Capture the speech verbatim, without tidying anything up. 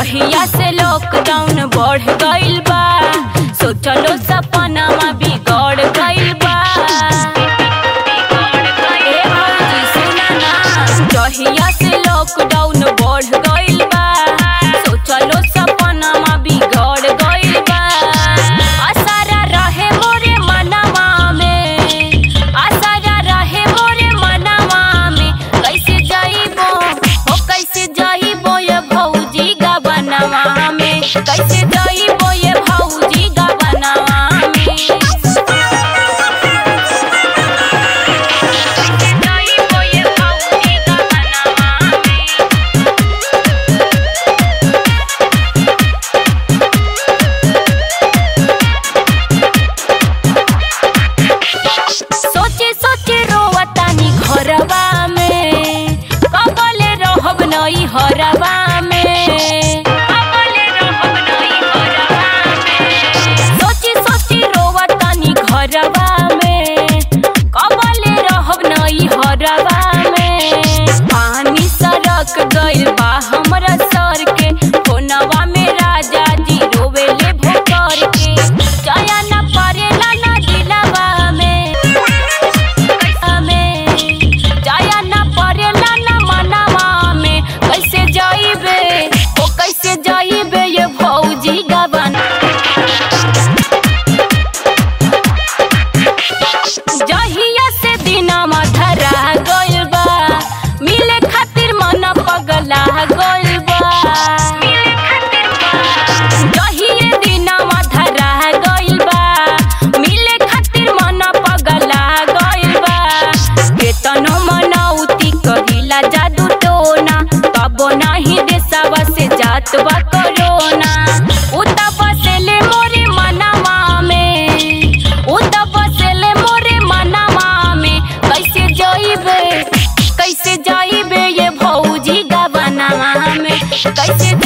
जहिया से लॉकडाउन बढ़ गइल बा, सोचलो सपनावा बिगड़ गइल बा। ए भौजी सुना ना, जहिया से लॉकडाउन बढ़ गइल बा, सोचलो सपनावा बिगड़ गइल बा। आसारा रहे मोरे मनवा में, आसारा रहे मोरे मनवा में, कैसे जाइबो हो कैसे जाइबो ये भौजी गबनवा में, कैसे जाइबो ये भौजी गबनवा में, कैसे जाइबो ये भौजी गबनवा में। सोचे सोचे रोवतानी घरवा में, कबले रहब नई हरवा में, कबले रहब नई हरवा में। सोचे सोचे रोवतानी घरवा में, कबले रहब नई हरवा में। पानी सरक गइल बा हमरा सर के, फोनवा में राजा जी रोवेले भोकर के। जाया ना परेला ना दिलवा में, जाया ना परेला ना मनवा में, कैसे जाइबे ओ कैसे जाइबे ये भौजी गबन। जहिया से दिनमा धरा गइल बा, मिले खातिर मन पगला गइल बा, मिले खातिर जहिया दिनमा धरा गइल बा, मिले खातिर मन पगला गइल बा। केतनो मनौती कहिला जादू टोना, तबो नाही देशवा से जात बा कोरोना। उता बसेले मोरे मनवा में, उता बसेले मोरे मनवा में, कैसे जाइबे कैसे जाइबे ये भौजी गबनवा में, कैसे